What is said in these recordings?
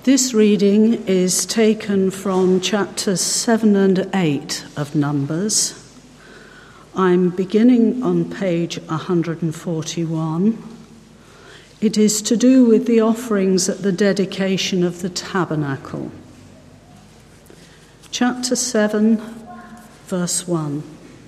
This reading is taken from chapters 7 and 8 of Numbers. I'm beginning on page 141. It is to do with the offerings at the dedication of the tabernacle. Chapter 7, verse 1.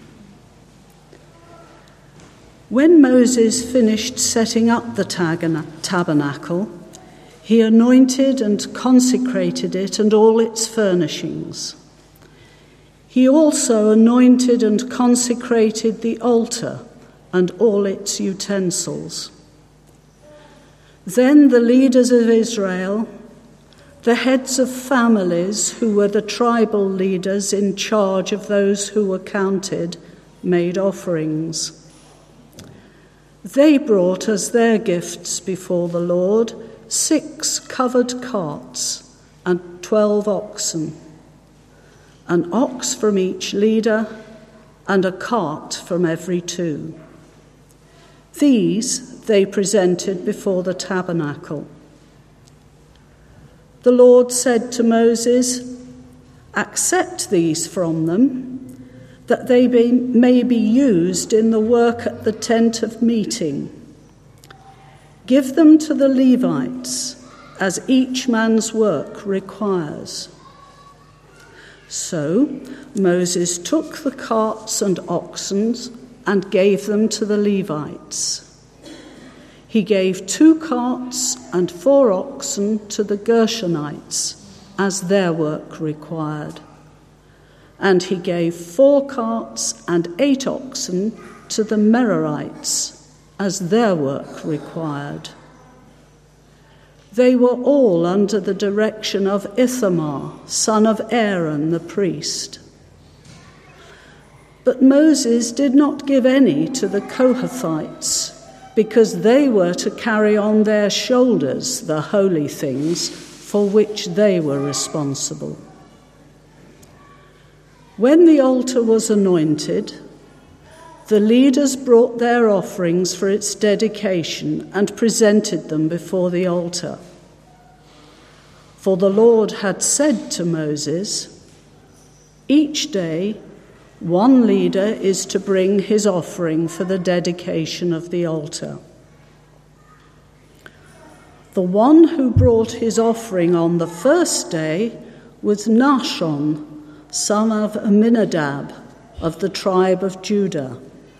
When Moses finished setting up the tabernacle, he anointed and consecrated it and all its furnishings. He also anointed and consecrated the altar and all its utensils. Then the leaders of Israel, the heads of families who were the tribal leaders in charge of those who were counted, made offerings. They brought as their gifts before the Lord 6 covered carts and 12 oxen, an ox from each leader and a cart from every 2. These they presented before the tabernacle. The Lord said to Moses, "Accept these from them, that they may be used in the work at the tent of meeting. Give them to the Levites, as each man's work requires." So Moses took the carts and oxen and gave them to the Levites. He gave 2 carts and 4 oxen to the Gershonites, as their work required. And he gave 4 carts and 8 oxen to the Merarites, as their work required. They were all under the direction of Ithamar, son of Aaron the priest. But Moses did not give any to the Kohathites, because they were to carry on their shoulders the holy things for which they were responsible. When the altar was anointed, the leaders brought their offerings for its dedication and presented them before the altar. For the Lord had said to Moses, "Each day 1 leader is to bring his offering for the dedication of the altar." The one who brought his offering on the first day was Nahshon, son of Amminadab, of the tribe of Judah.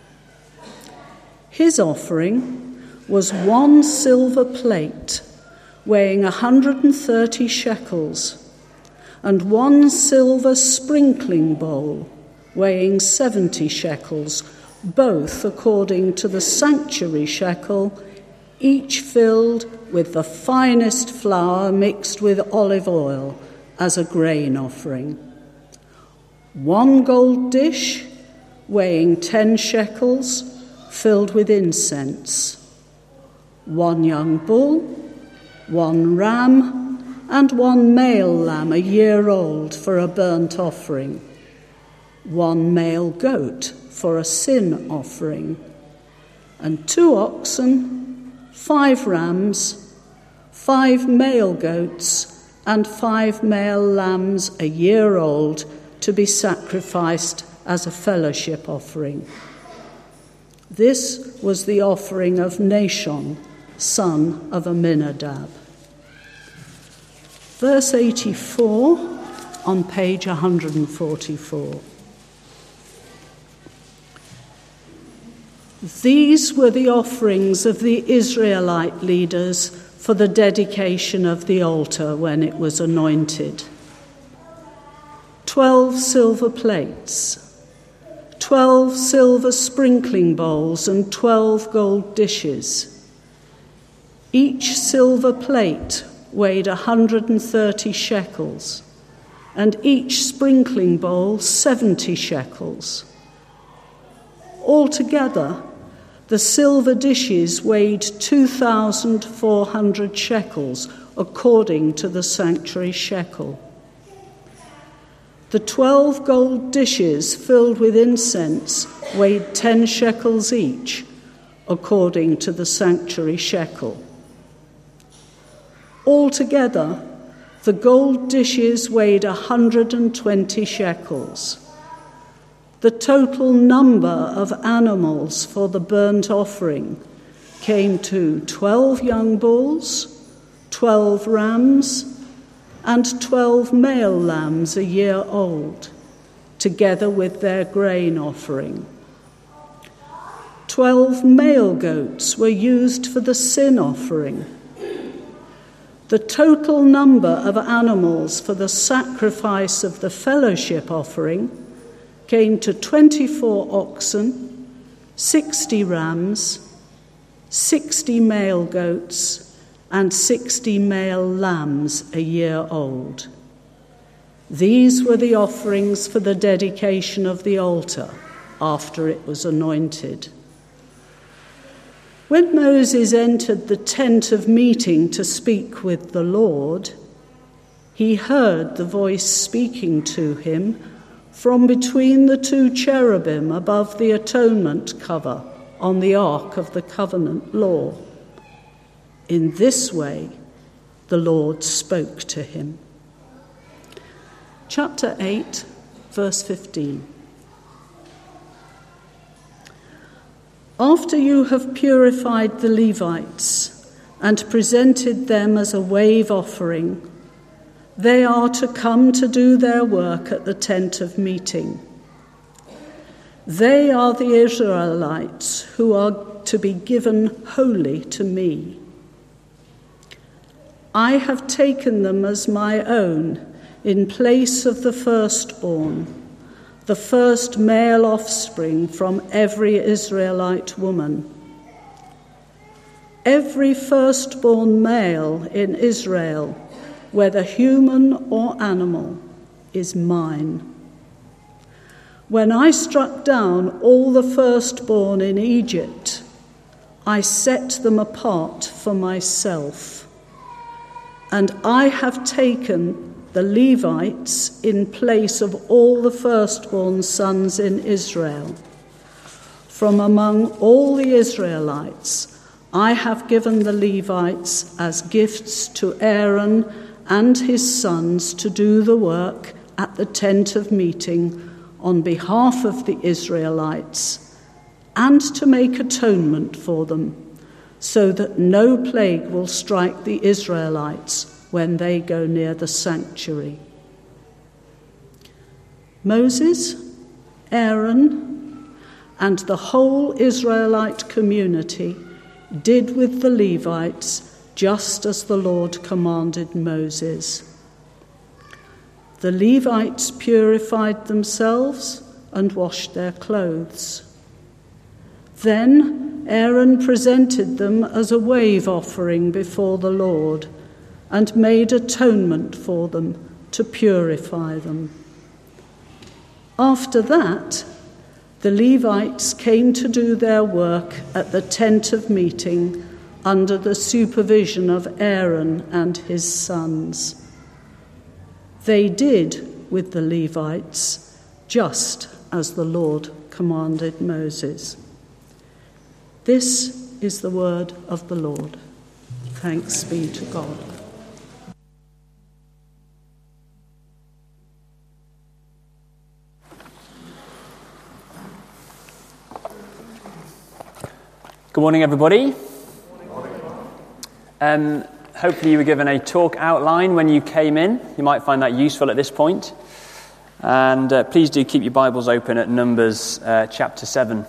His offering was 1 silver plate weighing 130 shekels, and 1 silver sprinkling bowl weighing 70 shekels, both according to the sanctuary shekel, each filled with the finest flour mixed with olive oil as a grain offering. 1 gold dish weighing 10 shekels, filled with incense, 1 young bull, 1 ram, and 1 male lamb a year old for a burnt offering, 1 male goat for a sin offering, and 2 oxen, 5 rams, 5 male goats, and 5 male lambs a year old to be sacrificed as a fellowship offering. This was the offering of Nahshon, son of Amminadab. Verse 84 on page 144. These were the offerings of the Israelite leaders for the dedication of the altar when it was anointed. 12 silver plates, 12 silver sprinkling bowls, and 12 gold dishes. Each silver plate weighed 130 shekels, and each sprinkling bowl 70 shekels. Altogether, the silver dishes weighed 2,400 shekels, according to the sanctuary shekel. The 12 gold dishes filled with incense weighed 10 shekels each, according to the sanctuary shekel. Altogether, The gold dishes weighed 120 shekels. The total number of animals for the burnt offering came to 12 young bulls, 12 rams, and 12 male lambs a year old, together with their grain offering. 12 male goats were used for the sin offering. The total number of animals for the sacrifice of the fellowship offering came to 24 oxen, 60 rams, 60 male goats, and 60 male lambs a year old. These were the offerings for the dedication of the altar after it was anointed. When Moses entered the tent of meeting to speak with the Lord, he heard the voice speaking to him from between the two cherubim above the atonement cover on the Ark of the Covenant law. In this way, the Lord spoke to him. Chapter 8, verse 15. After you have purified the Levites and presented them as a wave offering, they are to come to do their work at the tent of meeting. They are the Israelites who are to be given wholly to me. I have taken them as my own in place of the firstborn, the first male offspring from every Israelite woman. Every firstborn male in Israel, whether human or animal, is mine. When I struck down all the firstborn in Egypt, I set them apart for myself. And I have taken the Levites in place of all the firstborn sons in Israel. From among all the Israelites, I have given the Levites as gifts to Aaron and his sons to do the work at the tent of meeting on behalf of the Israelites, and to make atonement for them, so that no plague will strike the Israelites when they go near the sanctuary. Moses, Aaron, and the whole Israelite community did with the Levites just as the Lord commanded Moses. The Levites purified themselves and washed their clothes. Then Aaron presented them as a wave offering before the Lord and made atonement for them to purify them. After that, the Levites came to do their work at the tent of meeting under the supervision of Aaron and his sons. They did with the Levites just as the Lord commanded Moses. This is the word of the Lord. Thanks be to God. Good morning, everybody. Hopefully you were given a talk outline when you came in. You might find that useful at this point. And please do keep your Bibles open at Numbers chapter 7.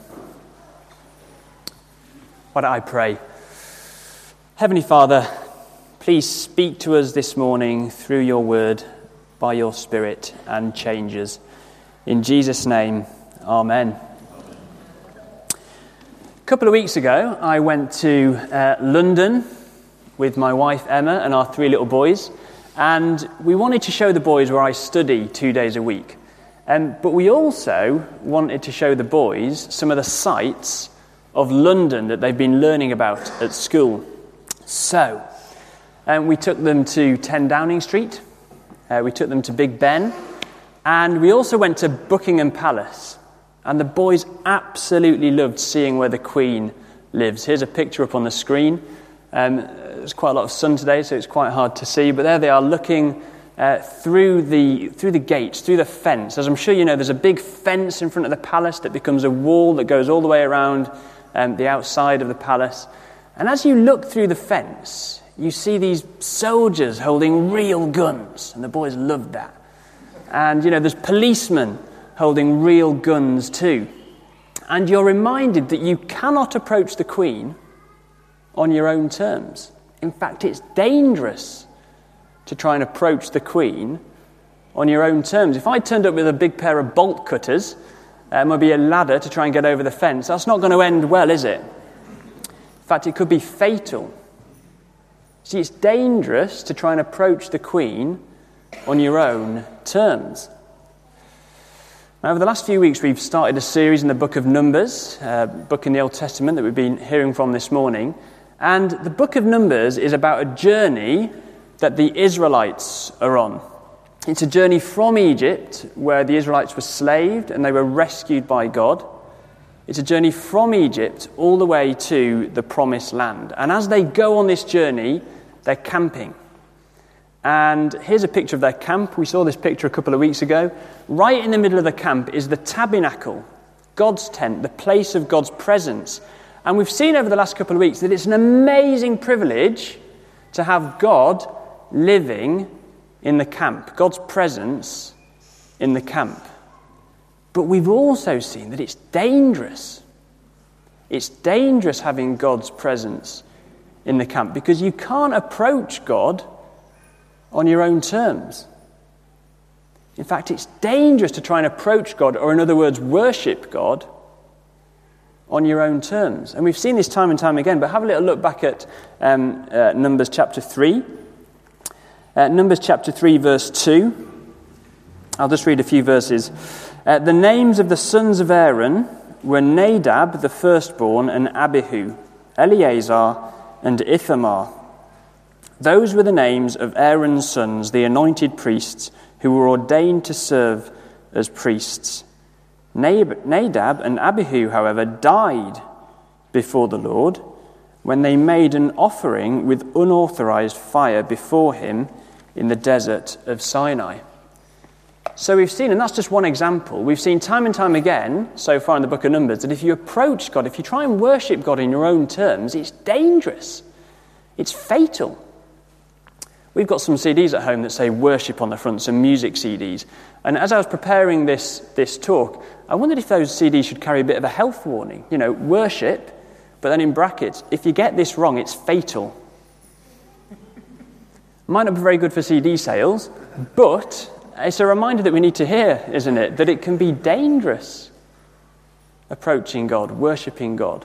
Why don't I pray? Heavenly Father, please speak to us this morning through your word, by your Spirit, and change us. In Jesus' name, amen. A couple of weeks ago, I went to London with my wife Emma and our 3 little boys, and we wanted to show the boys where I study 2 days a week. But we also wanted to show the boys some of the sights of London that they've been learning about at school. So, we took them to 10 Downing Street, we took them to Big Ben, and we also went to Buckingham Palace. And the boys absolutely loved seeing where the Queen lives. Here's a picture up on the screen. there's quite a lot of sun today, so it's quite hard to see, but there they are looking through the gates, through the fence. As I'm sure you know, there's a big fence in front of the palace that becomes a wall that goes all the way around the outside of the palace. And as you look through the fence, you see these soldiers holding real guns, and the boys loved that. And, there's policemen holding real guns too. And you're reminded that you cannot approach the Queen on your own terms. In fact, it's dangerous to try and approach the Queen on your own terms. If I turned up with a big pair of bolt cutters, maybe a ladder to try and get over the fence, that's not going to end well, is it? In fact, it could be fatal. See, it's dangerous to try and approach the Queen on your own terms. Now, over the last few weeks, we've started a series in the book of Numbers, a book in the Old Testament that we've been hearing from this morning. And the book of Numbers is about a journey that the Israelites are on. It's a journey from Egypt, where the Israelites were slaved and they were rescued by God. It's a journey from Egypt all the way to the Promised Land. And as they go on this journey, they're camping. And here's a picture of their camp. We saw this picture a couple of weeks ago. Right in the middle of the camp is the tabernacle, God's tent, the place of God's presence. And we've seen over the last couple of weeks that it's an amazing privilege to have God living in the camp, God's presence in the camp. But we've also seen that it's dangerous. It's dangerous having God's presence in the camp because you can't approach God on your own terms. In fact, it's dangerous to try and approach God, or in other words, worship God, on your own terms. And we've seen this time and time again, but have a little look back at Numbers chapter 3. Numbers chapter 3, verse 2. I'll just read a few verses. The names of the sons of Aaron were Nadab, the firstborn, and Abihu, Eleazar, and Ithamar. Those were the names of Aaron's sons, the anointed priests, who were ordained to serve as priests. Nadab and Abihu, however, died before the Lord when they made an offering with unauthorized fire before him in the desert of Sinai. So we've seen, and that's just one example, we've seen time and time again so far in the book of Numbers that if you approach God, if you try and worship God in your own terms, it's dangerous. It's fatal. We've got some CDs at home that say worship on the front, some music CDs. And as I was preparing this talk, I wondered if those CDs should carry a bit of a health warning. Worship, but then in brackets, if you get this wrong, it's fatal. Might not be very good for CD sales, but it's a reminder that we need to hear, isn't it? That it can be dangerous approaching God, worshipping God.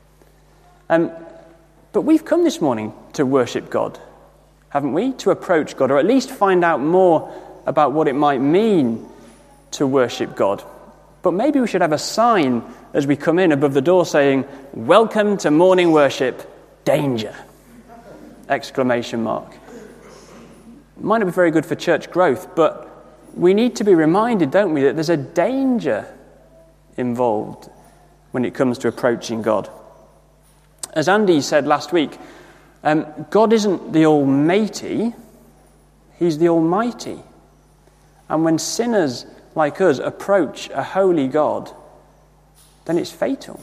But we've come this morning to worship God, haven't we? To approach God, or at least find out more about what it might mean to worship God. But maybe we should have a sign as we come in above the door saying, "Welcome to morning worship, danger!" Exclamation mark. Might not be very good for church growth, but we need to be reminded, don't we, that there's a danger involved when it comes to approaching God. As Andy said last week, God isn't the Almighty, He's the Almighty. And when sinners like us approach a holy God, then it's fatal.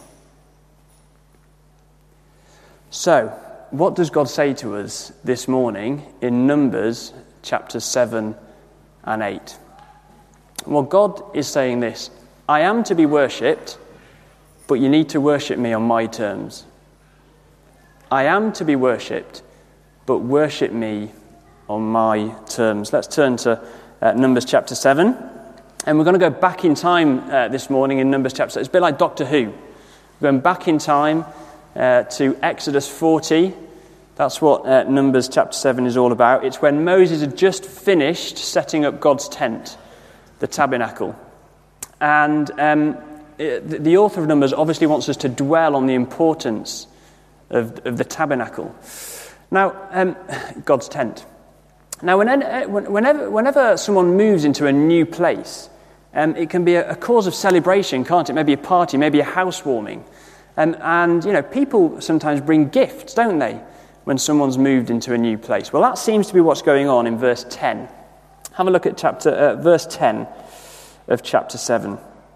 So, what does God say to us this morning in Numbers chapters 7 and 8? Well, God is saying this: I am to be worshipped, but you need to worship me on my terms. I am to be worshipped, but worship me on my terms. Let's turn to Numbers chapter 7. And we're going to go back in time this morning in Numbers chapter 7. It's a bit like Doctor Who. We're going back in time to Exodus 40. That's what Numbers chapter 7 is all about. It's when Moses had just finished setting up God's tent, the tabernacle. And the author of Numbers obviously wants us to dwell on the importance of the tabernacle. Now, God's tent. Now, whenever someone moves into a new place, it can be a cause of celebration, can't it? Maybe a party, maybe a housewarming. And people sometimes bring gifts, don't they? when someone's moved into a new place. Well, that seems to be what's going on in verse 10. Have a look at verse 10 of chapter 7.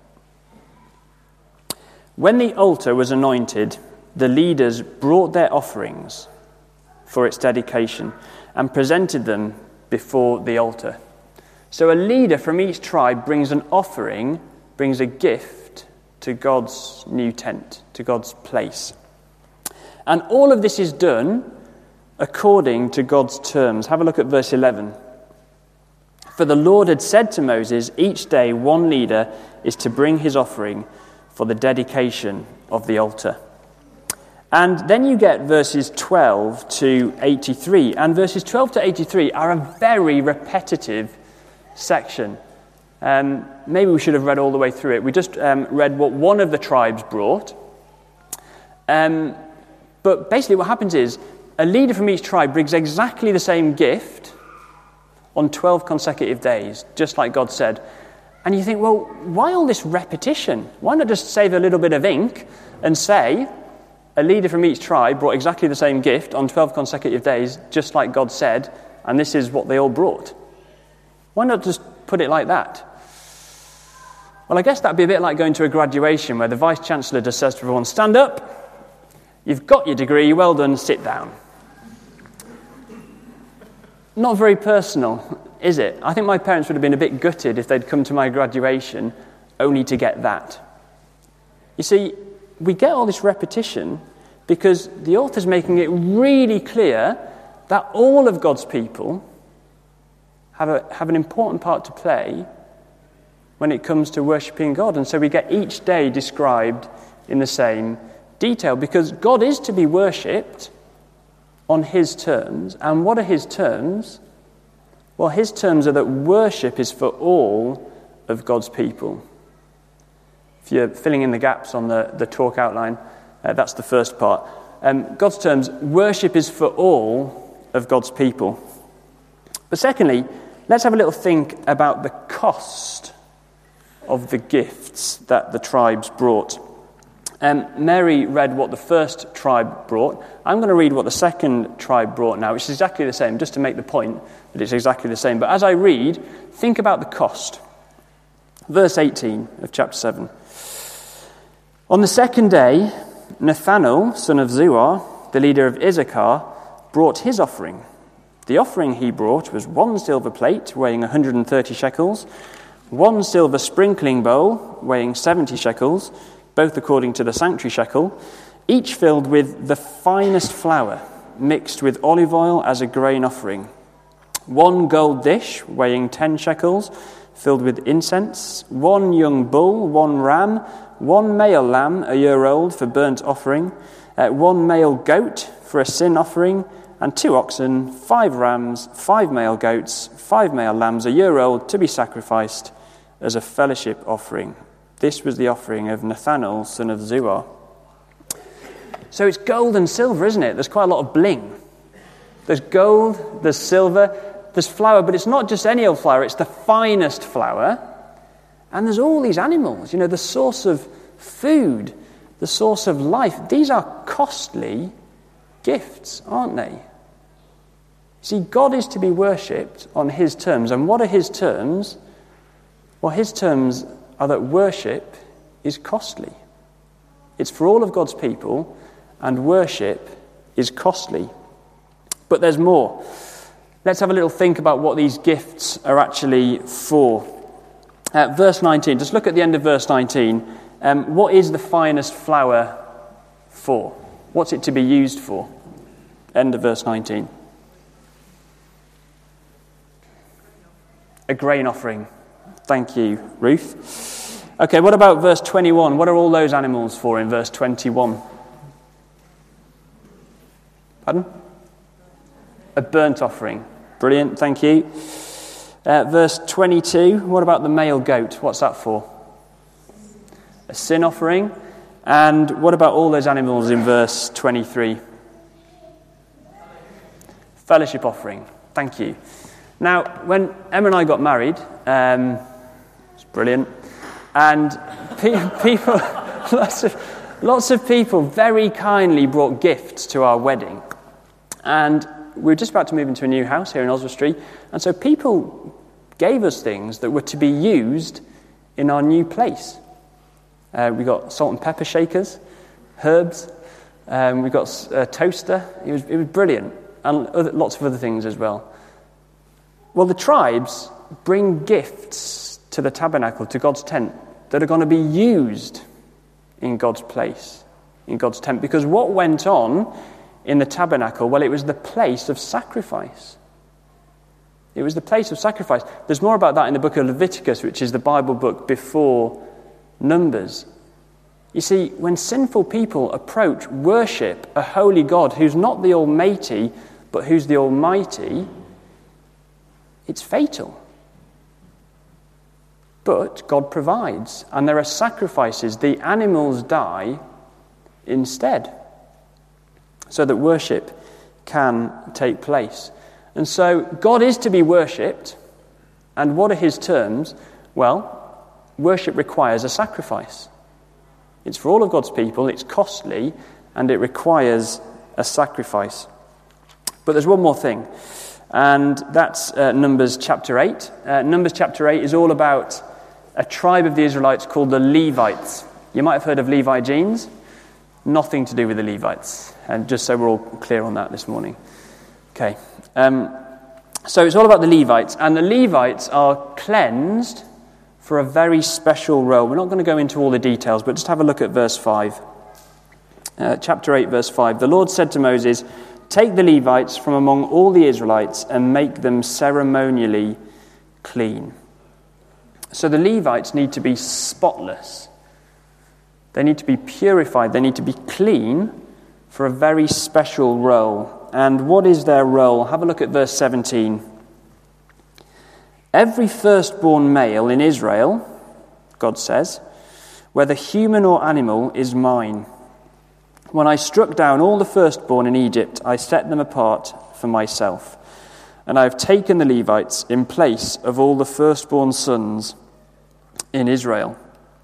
When the altar was anointed, the leaders brought their offerings for its dedication and presented them before the altar. So a leader from each tribe brings an offering, brings a gift to God's new tent, to God's place. And all of this is done according to God's terms. Have a look at verse 11. For the Lord had said to Moses, each day one leader is to bring his offering for the dedication of the altar. And then you get verses 12 to 83. And verses 12 to 83 are a very repetitive section. Maybe we should have read all the way through it. We just read what one of the tribes brought. But basically what happens is a leader from each tribe brings exactly the same gift on 12 consecutive days, just like God said. And you think, well, why all this repetition? Why not just save a little bit of ink and say a leader from each tribe brought exactly the same gift on 12 consecutive days, just like God said, and this is what they all brought? Why not just put it like that? Well, I guess that'd be a bit like going to a graduation where the Vice-Chancellor just says to everyone, stand up, you've got your degree, well done, sit down. Not very personal, is it? I think my parents would have been a bit gutted if they'd come to my graduation only to get that. You see, we get all this repetition because the author's making it really clear that all of God's people have an important part to play when it comes to worshipping God. And so we get each day described in the same detail because God is to be worshipped on his terms. And what are his terms? Well, his terms are that worship is for all of God's people. If you're filling in the gaps on the talk outline, that's the first part. God's terms, worship is for all of God's people. But secondly, let's have a little think about the cost of the gifts that the tribes brought. Mary read what the first tribe brought. I'm going to read what the second tribe brought now, which is exactly the same, just to make the point that it's exactly the same. But as I read, think about the cost. Verse 18 of chapter 7. On the second day, Nathanael, son of Zuar, the leader of Issachar, brought his offering. The offering he brought was 1 silver plate weighing 130 shekels, 1 silver sprinkling bowl weighing 70 shekels, both according to the sanctuary shekel, each filled with the finest flour, mixed with olive oil as a grain offering. 1 gold dish weighing 10 shekels, filled with incense, 1 young bull, 1 ram, 1 male lamb a year old for burnt offering, 1 male goat for a sin offering, and 2 oxen, 5 rams, 5 male goats, 5 male lambs a year old to be sacrificed as a fellowship offering. This was the offering of Nathanael, son of Zuar. So it's gold and silver, isn't it? There's quite a lot of bling. There's gold, there's silver, there's flour, but it's not just any old flour, it's the finest flour. And there's all these animals, the source of food, the source of life. These are costly gifts, aren't they? See, God is to be worshipped on his terms. And what are his terms? Well, his terms are that worship is costly. It's for all of God's people, and worship is costly. But there's more. Let's have a little think about what these gifts are actually for. Verse 19, just look at the end of verse 19. What is the finest flour for? What's it to be used for? End of verse 19. A grain offering. Thank you, Ruth. Okay, what about verse 21? What are all those animals for in verse 21? Pardon? A burnt offering. Brilliant, thank you. Verse 22, what about the male goat? What's that for? A sin offering. And what about all those animals in verse 23? Fellowship offering. Thank you. Now, when Emma and I got married, it's brilliant, and people, lots of people very kindly brought gifts to our wedding. And we were just about to move into a new house here in Oswestry, and so people gave us things that were to be used in our new place. We got salt and pepper shakers, herbs, we got a toaster. It was brilliant, and lots of other things as well. Well, the tribes bring gifts to the tabernacle, to God's tent, that are going to be used in God's place, in God's tent. Because what went on in the tabernacle, well, it was the place of sacrifice. It was the place of sacrifice. There's more about that in the book of Leviticus, which is the Bible book before Numbers. You see, when sinful people approach worship a holy God who's not the Almighty, but who's the Almighty, it's fatal. But God provides, and there are sacrifices. The animals die instead, so that worship can take place. And so God is to be worshipped, and what are his terms? Well, worship requires a sacrifice. It's for all of God's people, it's costly, and it requires a sacrifice. But there's one more thing, and that's Numbers chapter 8. Numbers chapter 8 is all about a tribe of the Israelites called the Levites. You might have heard of Levi jeans. Nothing to do with the Levites, and just so we're all clear on that this morning. Okay, so it's all about the Levites, and the Levites are cleansed for a very special role. We're not going to go into all the details, but just have a look at verse 5. Chapter 8, verse 5. The Lord said to Moses, "Take the Levites from among all the Israelites and make them ceremonially clean." So the Levites need to be spotless. They need to be purified. They need to be clean for a very special role. And what is their role? Have a look at verse 17. Every firstborn male in Israel, God says, whether human or animal, is mine. When I struck down all the firstborn in Egypt, I set them apart for myself. And I have taken the Levites in place of all the firstborn sons in Israel.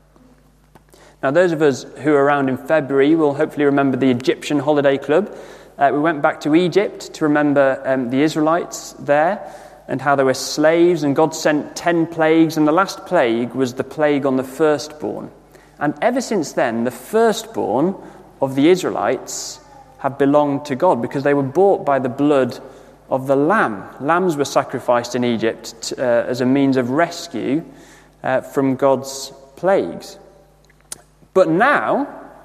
Now, those of us who are around in February will hopefully remember the Egyptian Holiday Club. We went back to Egypt to remember the Israelites there and how they were slaves, and God sent 10 plagues, and the last plague was the plague on the firstborn. And ever since then, the firstborn of the Israelites have belonged to God because they were bought by the blood of the lamb. Lambs were sacrificed in Egypt as a means of rescue from God's plagues. But now,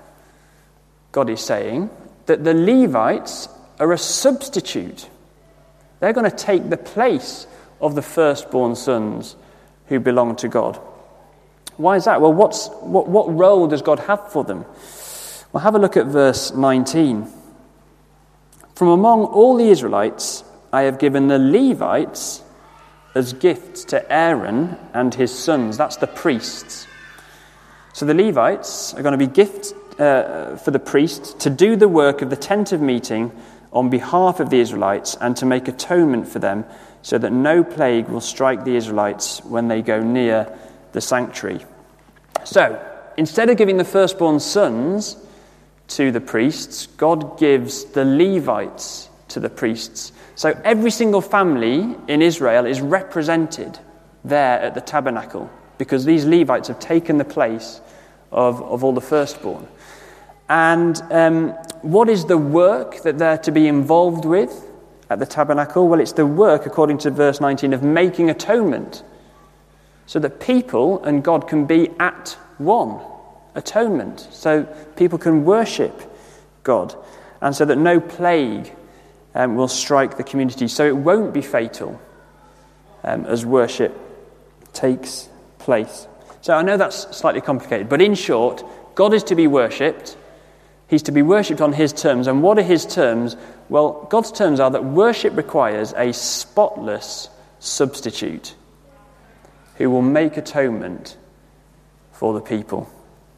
God is saying that the Levites are a substitute. They're going to take the place of the firstborn sons who belong to God. Why is that? Well, what role does God have for them? Well, have a look at verse 19. From among all the Israelites, I have given the Levites as gifts to Aaron and his sons. That's the priests. So the Levites are going to be gifts for the priests to do the work of the tent of meeting on behalf of the Israelites and to make atonement for them so that no plague will strike the Israelites when they go near the sanctuary. So, instead of giving the firstborn sons to the priests, God gives the Levites to the priests. So every single family in Israel is represented there at the tabernacle because these Levites have taken the place of all the firstborn. And what is the work that they're to be involved with at the tabernacle? Well, it's the work, according to verse 19, of making atonement so that people and God can be at one. Atonement, so people can worship God, and so that no plague will strike the community, so it won't be fatal as worship takes place. So I know that's slightly complicated, but in short, God is to be worshipped. He's to be worshipped on his terms. And what are his terms? Well, God's terms are that worship requires a spotless substitute who will make atonement for the people.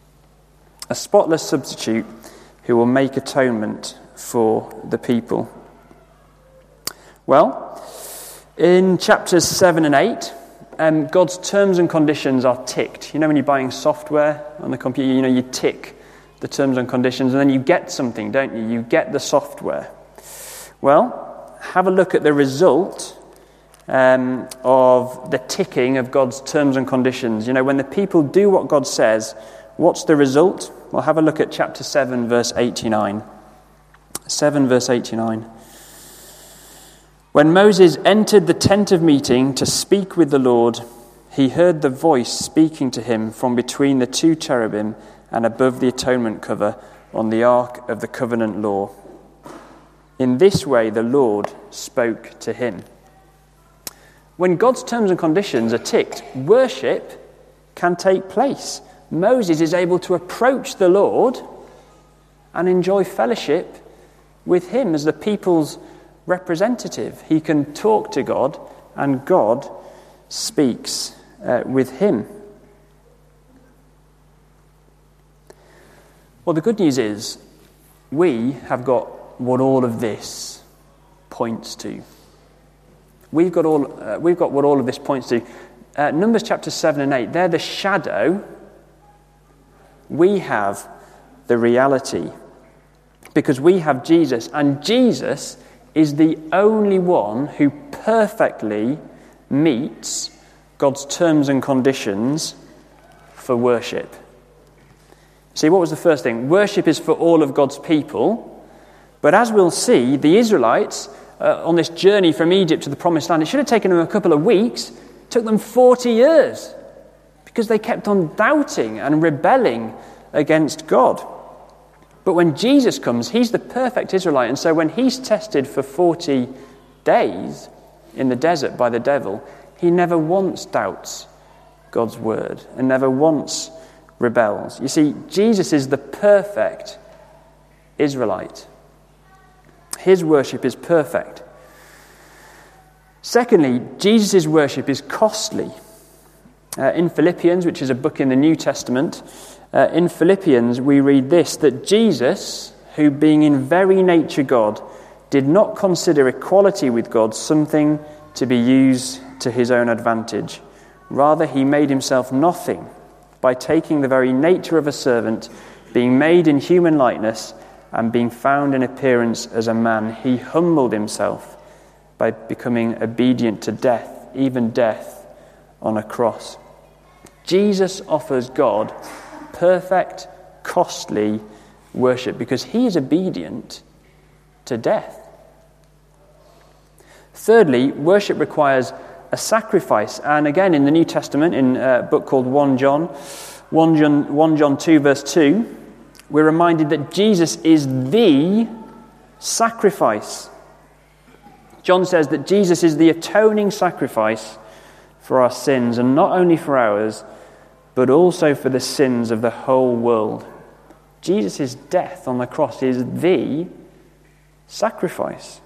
A spotless substitute who will make atonement for the people. Well, in chapters 7 and 8, God's terms and conditions are ticked. You know when you're buying software on the computer, you tick the terms and conditions and then you get something, don't you? You get the software. Well, have a look at the result of the ticking of God's terms and conditions. You know, when the people do what God says, what's the result? Well, have a look at chapter 7, verse 89. 7, verse 89. When Moses entered the tent of meeting to speak with the Lord, he heard the voice speaking to him from between the two cherubim and above the atonement cover on the ark of the covenant law. In this way the Lord spoke to him. When God's terms and conditions are ticked, worship can take place. Moses is able to approach the Lord and enjoy fellowship with him as the people's representative. He can talk to God, and God speaks with him. Well, the good news is we have got what all of this points to. We've got what all of this points to. Numbers chapter 7 and 8, they're the shadow. We have the reality. Because we have Jesus, and Jesus is the only one who perfectly meets God's terms and conditions for worship. See, what was the first thing? Worship is for all of God's people. But as we'll see, the Israelites, on this journey from Egypt to the Promised Land, it should have taken them a couple of weeks. It took them 40 years because they kept on doubting and rebelling against God. But when Jesus comes, he's the perfect Israelite. And so when he's tested for 40 days in the desert by the devil, he never once doubts God's word and never once rebels. You see, Jesus is the perfect Israelite. His worship is perfect. Secondly, Jesus' worship is costly. In Philippians, which is a book in the New Testament, in Philippians we read this, that Jesus, who being in very nature God, did not consider equality with God something to be used to his own advantage. Rather, he made himself nothing by taking the very nature of a servant, being made in human likeness, and being found in appearance as a man. He humbled himself by becoming obedient to death, even death on a cross. Jesus offers God perfect, costly worship because he is obedient to death. Thirdly, worship requires a sacrifice. And again, in the New Testament, in a book called 1 John 2, verse 2, we're reminded that Jesus is the sacrifice. John says that Jesus is the atoning sacrifice for our sins, and not only for ours, but also for the sins of the whole world. Jesus' death on the cross is the sacrifice.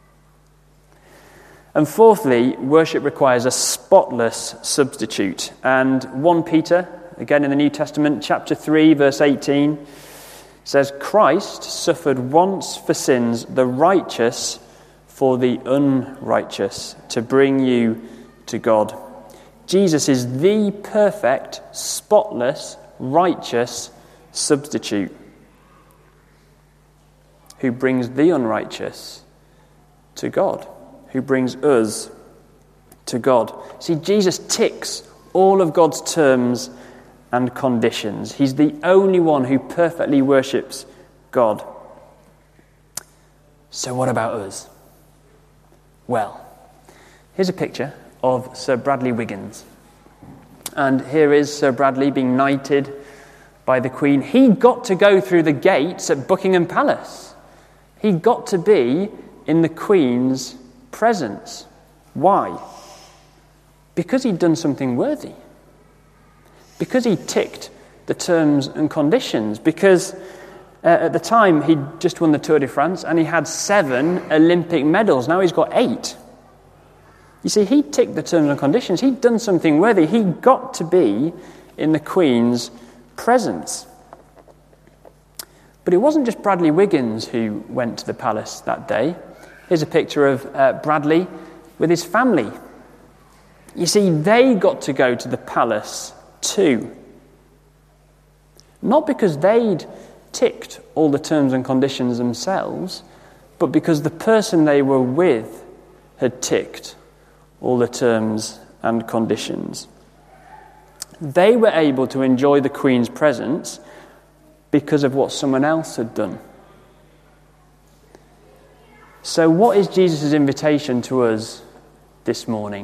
And fourthly, worship requires a spotless substitute. And 1 Peter, again in the New Testament, chapter 3, verse 18, says, Christ suffered once for sins, the righteous for the unrighteous, to bring you to God. Jesus is the perfect, spotless, righteous substitute who brings the unrighteous to God, who brings us to God. See, Jesus ticks all of God's terms and conditions. He's the only one who perfectly worships God. So what about us? Well, here's a picture of Sir Bradley Wiggins. And here is Sir Bradley being knighted by the Queen. He got to go through the gates at Buckingham Palace. He got to be in the Queen's presence. Why? Because he'd done something worthy. Because he ticked the terms and conditions. Because at the time he'd just won the Tour de France and he had 7 Olympic medals. Now he's got 8. You see, he ticked the terms and conditions. He'd done something worthy. He got to be in the Queen's presence. But it wasn't just Bradley Wiggins who went to the palace that day. Here's a picture of Bradley with his family. You see, they got to go to the palace too. Not because they'd ticked all the terms and conditions themselves, but because the person they were with had ticked all the terms and conditions. They were able to enjoy the Queen's presence because of what someone else had done. So what is Jesus' invitation to us this morning?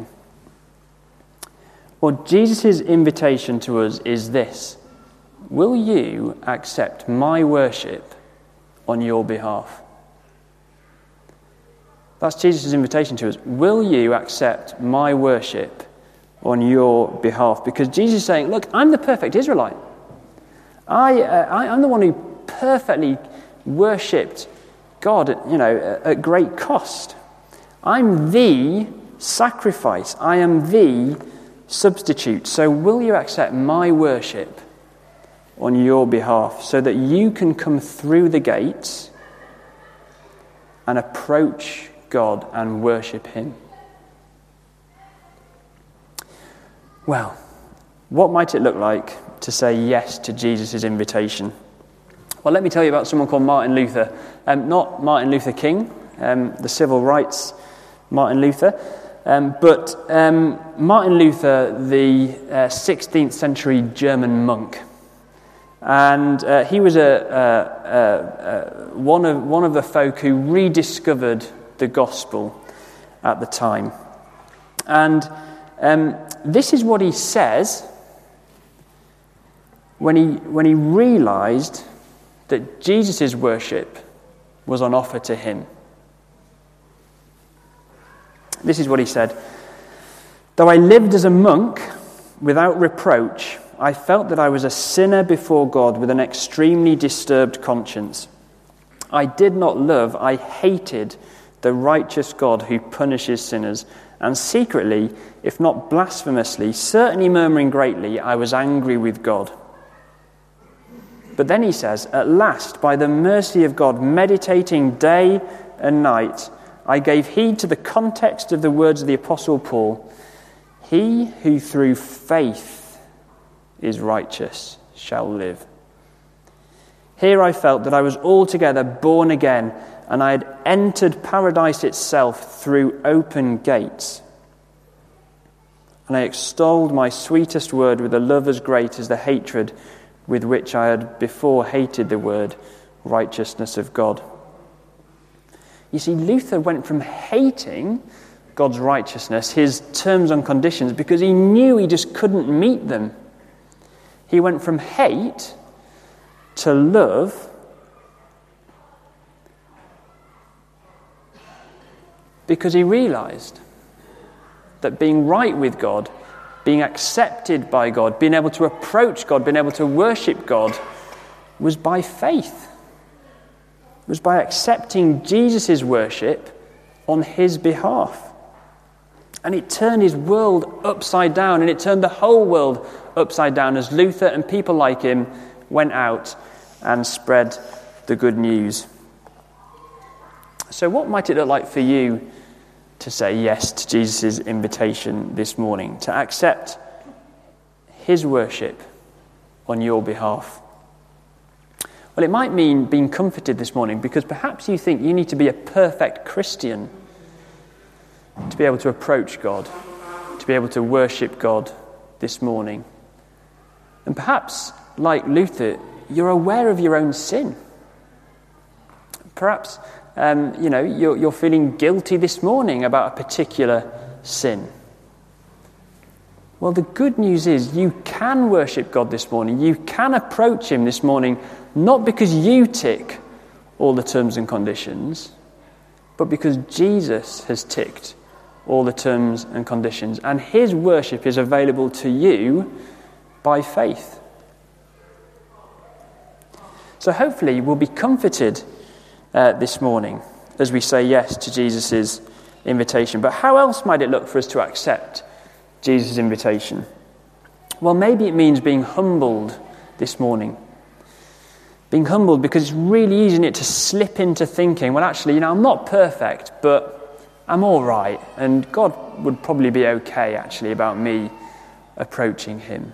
Well, Jesus' invitation to us is this: will you accept my worship on your behalf? That's Jesus' invitation to us. Will you accept my worship on your behalf? Because Jesus is saying, look, I'm the perfect Israelite. I'm the one who perfectly worshipped God at great cost. I'm the sacrifice. I am the substitute. So will you accept my worship on your behalf so that you can come through the gates and approach God and worship him? Well, what might it look like to say yes to Jesus' invitation? Well, let me tell you about someone called Martin Luther. Not Martin Luther King, the civil rights Martin Luther, but Martin Luther, the 16th century German monk. And he was one of the folk who rediscovered the gospel at the time. And this is what he says when he realized that Jesus' worship was on offer to him. This is what he said: though I lived as a monk without reproach, I felt that I was a sinner before God with an extremely disturbed conscience. I did not love, I hated the righteous God who punishes sinners, and secretly, if not blasphemously, certainly murmuring greatly, I was angry with God. But then he says, at last, by the mercy of God, meditating day and night, I gave heed to the context of the words of the Apostle Paul: he who through faith is righteous shall live. Here I felt that I was altogether born again, and I had entered paradise itself through open gates. And I extolled my sweetest word with a love as great as the hatred with which I had before hated the word righteousness of God. You see, Luther went from hating God's righteousness, his terms and conditions, because he knew he just couldn't meet them. He went from hate to love because he realized that being right with God, being accepted by God, being able to approach God, being able to worship God, was by faith. It was by accepting Jesus' worship on his behalf. And it turned his world upside down, and it turned the whole world upside down as Luther and people like him went out and spread the good news. So what might it look like for you to say yes to Jesus' invitation this morning, to accept his worship on your behalf? Well, it might mean being comforted this morning because perhaps you think you need to be a perfect Christian to be able to approach God, to be able to worship God this morning. And perhaps, like Luther, you're aware of your own sin. Perhaps you're feeling guilty this morning about a particular sin. Well, the good news is you can worship God this morning. You can approach him this morning, not because you tick all the terms and conditions, but because Jesus has ticked all the terms and conditions. And his worship is available to you by faith. So hopefully we'll be comforted this morning as we say yes to Jesus' invitation. But how else might it look for us to accept Jesus' invitation? Well, maybe it means being humbled this morning. Being humbled because it's really easy, isn't it, to slip into thinking, well, actually, I'm not perfect, but I'm all right. And God would probably be okay, actually, about me approaching him.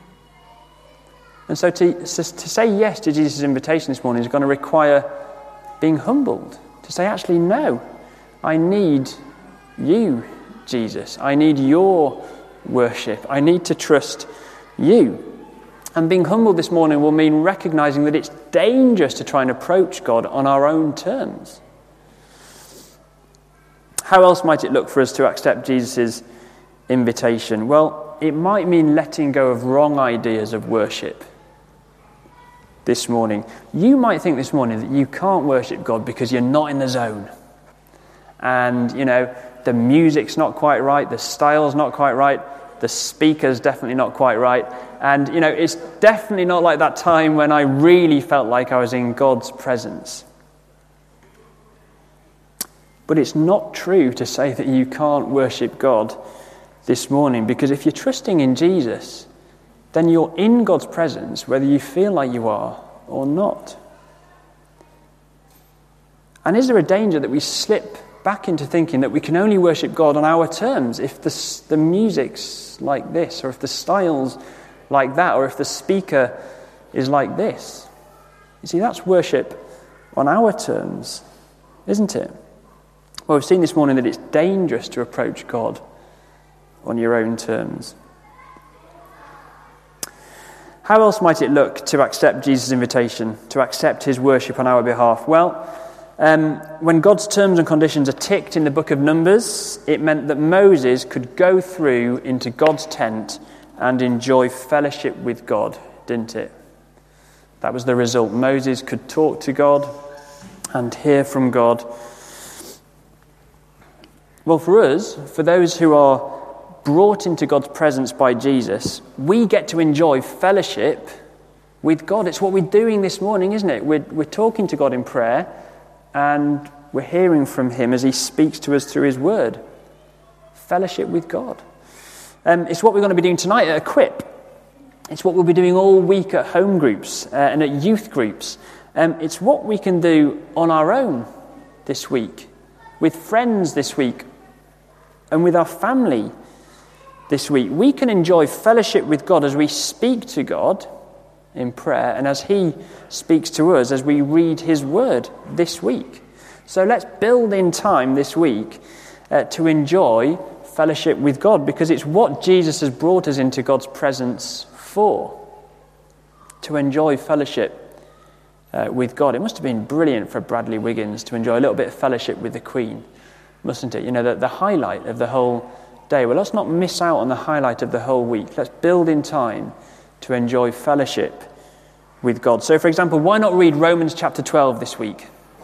And so to say yes to Jesus' invitation this morning is going to require being humbled to say, actually, no, I need you, Jesus. I need your worship. I need to trust you. And being humbled this morning will mean recognizing that it's dangerous to try and approach God on our own terms. How else might it look for us to accept Jesus' invitation? Well, it might mean letting go of wrong ideas of worship this morning. You might think this morning that you can't worship God because you're not in the zone. And, the music's not quite right, the style's not quite right, the speaker's definitely not quite right. And, it's definitely not like that time when I really felt like I was in God's presence. But it's not true to say that you can't worship God this morning, because if you're trusting in Jesus, then you're in God's presence whether you feel like you are or not. And is there a danger that we slip back into thinking that we can only worship God on our terms if the music's like this, or if the style's like that, or if the speaker is like this? You see, that's worship on our terms, isn't it? Well, we've seen this morning that it's dangerous to approach God on your own terms. How else might it look to accept Jesus' invitation, to accept his worship on our behalf? Well, when God's terms and conditions are ticked in the book of Numbers, it meant that Moses could go through into God's tent and enjoy fellowship with God, didn't it? That was the result. Moses could talk to God and hear from God. Well, for us, for those who are brought into God's presence by Jesus, we get to enjoy fellowship with God. It's what we're doing this morning, isn't it? We're talking to God in prayer, and we're hearing from him as he speaks to us through his word. Fellowship with God. It's what we're going to be doing tonight at Equip. It's what we'll be doing all week at home groups and at youth groups. It's what we can do on our own this week, with friends this week, and with our family this week. We can enjoy fellowship with God as we speak to God in prayer, and as he speaks to us as we read his word this week. So let's build in time this week to enjoy fellowship with God, because it's what Jesus has brought us into God's presence for, to enjoy fellowship with God. It must have been brilliant for Bradley Wiggins to enjoy a little bit of fellowship with the Queen, mustn't it? The highlight of the whole day. Well, let's not miss out on the highlight of the whole week. Let's build in time to enjoy fellowship with God. So, for example, why not read Romans chapter 12 this week?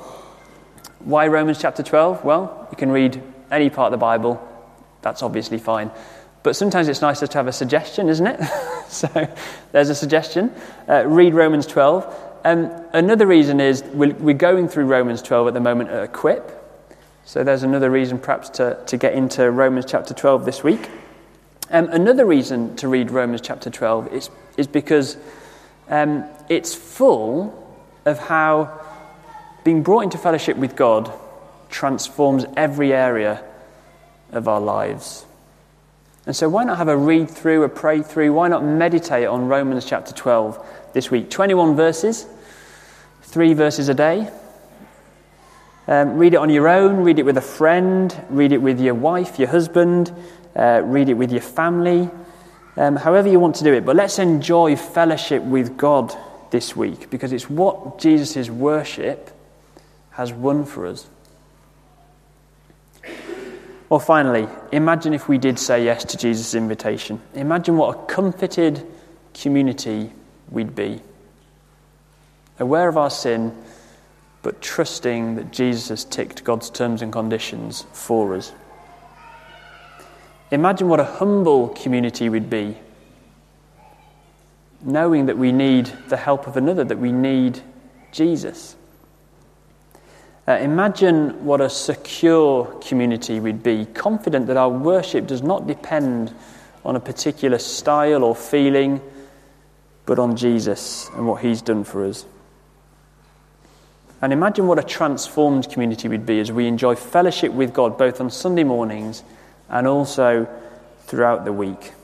Why Romans chapter 12? Well, you can read any part of the Bible. That's obviously fine. But sometimes it's nicer to have a suggestion, isn't it? So there's a suggestion. Read Romans 12. Another reason is we're going through Romans 12 at the moment at Equip. So there's another reason perhaps to get into Romans chapter 12 this week. Another reason to read Romans chapter 12 is because it's full of how being brought into fellowship with God transforms every area of our lives. And so why not have a read through, a pray through? Why not meditate on Romans chapter 12 this week? 21 verses, 3 verses a day. Read it on your own, read it with a friend, read it with your wife, your husband, read it with your family, however you want to do it. But let's enjoy fellowship with God this week, because it's what Jesus' worship has won for us. Well, finally, imagine if we did say yes to Jesus' invitation. Imagine what a comforted community we'd be. Aware of our sin, but trusting that Jesus has ticked God's terms and conditions for us. Imagine what a humble community we'd be, knowing that we need the help of another, that we need Jesus. Imagine what a secure community we'd be, confident that our worship does not depend on a particular style or feeling, but on Jesus and what he's done for us. And imagine what a transformed community we'd be as we enjoy fellowship with God both on Sunday mornings and also throughout the week.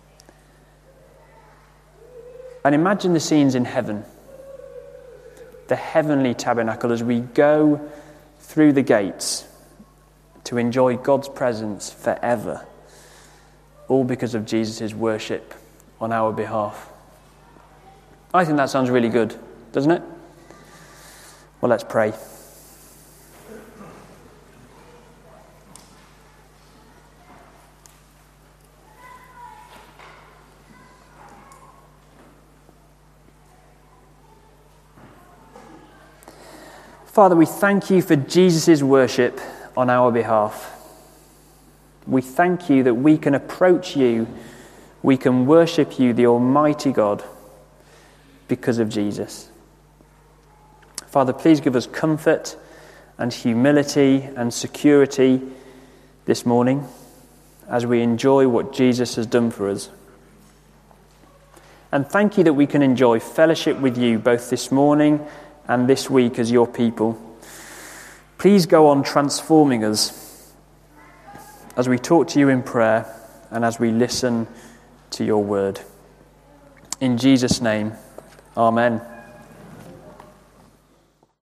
And imagine the scenes in heaven. the heavenly tabernacle as we go through the gates to enjoy God's presence forever, all because of Jesus' worship on our behalf. I think that sounds really good, doesn't it? Well, let's pray. Father, we thank you for Jesus' worship on our behalf. We thank you that we can approach you, we can worship you, the Almighty God, because of Jesus. Father, please give us comfort and humility and security this morning as we enjoy what Jesus has done for us. And thank you that we can enjoy fellowship with you both this morning and this week as your people. Please go on transforming us as we talk to you in prayer and as we listen to your word. In Jesus' name, amen.